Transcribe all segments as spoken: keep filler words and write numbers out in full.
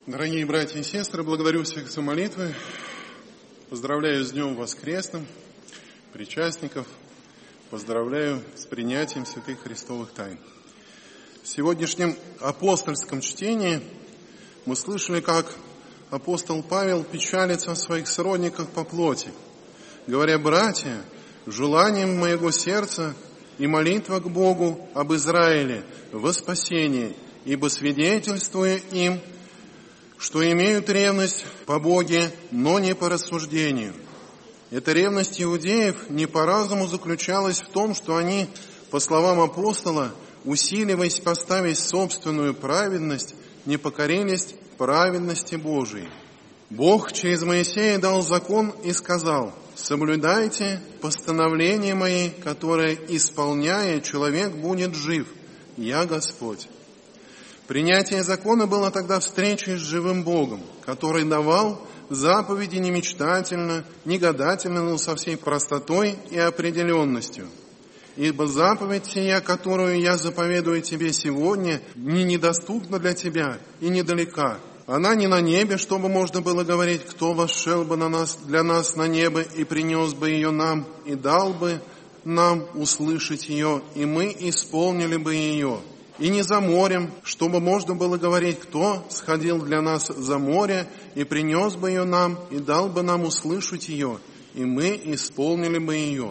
Дорогие братья и сестры, благодарю всех за молитвы. Поздравляю с Днем Воскресным, причастников. Поздравляю с принятием святых христовых тайн. В сегодняшнем апостольском чтении мы слышали, как апостол Павел печалится о своих сродниках по плоти, говоря: «Братья, желанием моего сердца и молитва к Богу об Израиле во спасение, ибо свидетельствуя им, что имеют ревность по Боге, но не по рассуждению». Эта ревность иудеев не по разуму заключалась в том, что они, по словам апостола, усиливаясь поставить собственную праведность, не покорились праведности Божией. Бог через Моисея дал закон и сказал: «Соблюдайте постановления мои, которые, исполняя, человек будет жив. Я Господь». Принятие закона было тогда встречей с живым Богом, который давал заповеди не мечтательно, не гадательно, но со всей простотой и определенностью. «Ибо заповедь сия, которую я заповедую тебе сегодня, не недоступна для тебя и недалека. Она не на небе, чтобы можно было говорить, кто восшел бы на нас, для нас на небо и принес бы ее нам, и дал бы нам услышать ее, и мы исполнили бы ее. И не за морем, чтобы можно было говорить, кто сходил для нас за море и принес бы ее нам, и дал бы нам услышать ее, и мы исполнили бы ее.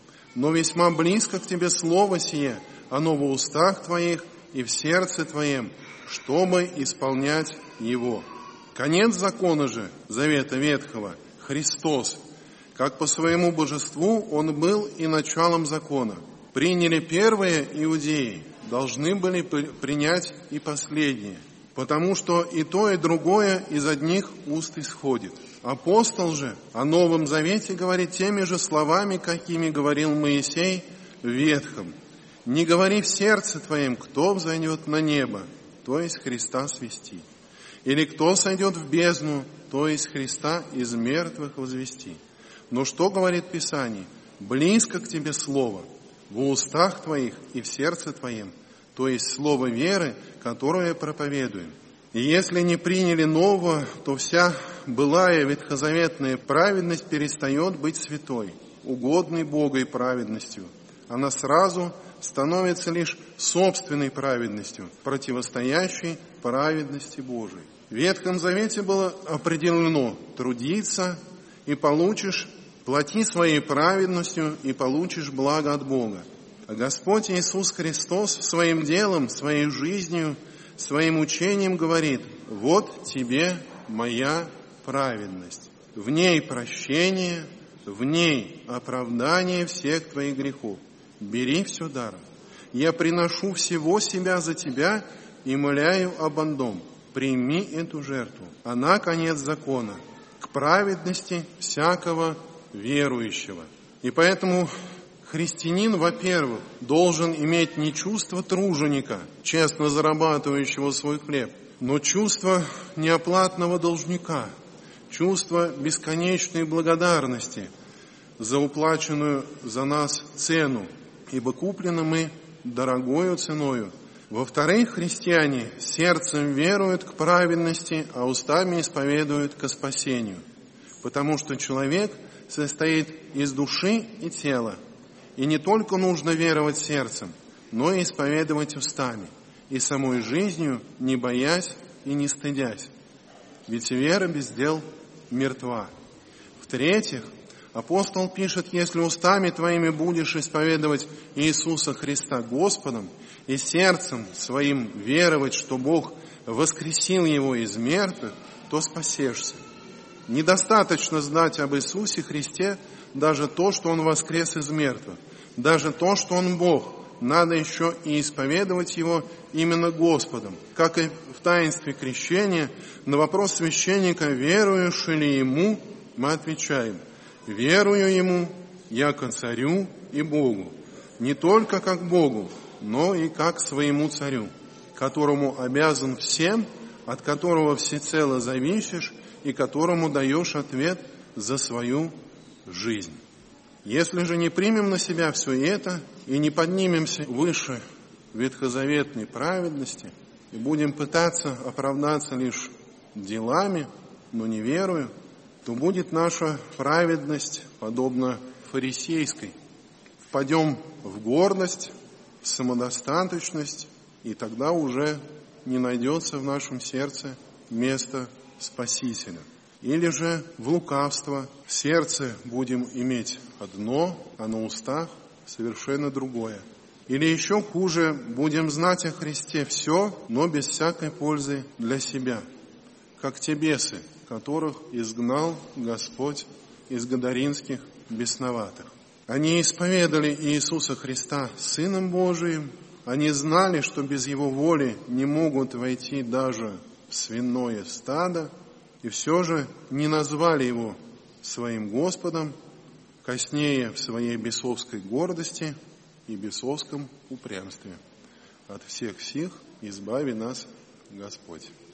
Но весьма близко к тебе слово сие, оно в устах твоих и в сердце твоем, чтобы исполнять его». Конец закона же, завета ветхого, Христос, как по своему божеству Он был и началом закона. Приняли первые иудеи, должны были принять и последние, потому что и то, и другое из одних уст исходит. Апостол же о Новом Завете говорит теми же словами, какими говорил Моисей в Ветхом: «Не говори в сердце твоем, кто взойдет на небо, то есть Христа свести, или кто сойдет в бездну, то есть Христа из мертвых возвести. Но что говорит Писание? Близко к тебе слово, в устах твоих и в сердце твоем, то есть слово веры, которое проповедуем. И если не приняли нового, то вся былая ветхозаветная праведность перестает быть святой, угодной Богу и праведностью. Она сразу становится лишь собственной праведностью, противостоящей праведности Божией. В Ветхом Завете было определено: трудиться и получишь, плати своей праведностью и получишь благо от Бога. А Господь Иисус Христос своим делом, своей жизнью, своим учением говорит: «Вот тебе моя праведность, в ней прощение, в ней оправдание всех твоих грехов. Бери все даром. Я приношу всего себя за тебя и моляю об одном: прими эту жертву. Она конец закона, к праведности всякого верующего». И поэтому христианин, во-первых, должен иметь не чувство труженика, честно зарабатывающего свой хлеб, но чувство неоплатного должника, чувство бесконечной благодарности за уплаченную за нас цену, ибо куплены мы дорогою ценою. Во-вторых, христиане сердцем веруют к праведности, а устами исповедуют ко спасению, потому что человек состоит из души и тела, и не только нужно веровать сердцем, но и исповедовать устами, и самой жизнью, не боясь и не стыдясь. Ведь вера без дел мертва. В-третьих, апостол пишет: «Если устами твоими будешь исповедовать Иисуса Христа Господом, и сердцем своим веровать, что Бог воскресил Его из мертвых, то спасешься». Недостаточно знать об Иисусе Христе даже то, что Он воскрес из мертвых, даже то, что Он Бог. Надо еще и исповедовать Его именно Господом. Как и в таинстве крещения, на вопрос священника, веруешь ли Ему, мы отвечаем: верую Ему, яко царю и Богу, не только как Богу, но и как своему царю, которому обязан всем, от которого всецело зависишь и которому даешь ответ за свою жизнь. Если же не примем на себя все это и не поднимемся выше ветхозаветной праведности и будем пытаться оправдаться лишь делами, но не верою, то будет наша праведность подобна фарисейской. Впадем в гордость, в самодостаточность, и тогда уже не найдется в нашем сердце места Спасителя. Или же в лукавство, в сердце будем иметь одно, а на устах совершенно другое. Или еще хуже, будем знать о Христе все, но без всякой пользы для себя, как те бесы, которых изгнал Господь из гадаринских бесноватых. Они исповедали Иисуса Христа Сыном Божиим, они знали, что без Его воли не могут войти даже в свиное стадо, и все же не назвали Его своим Господом, коснея в своей бесовской гордости и бесовском упрямстве. От всех сих избави нас Господь.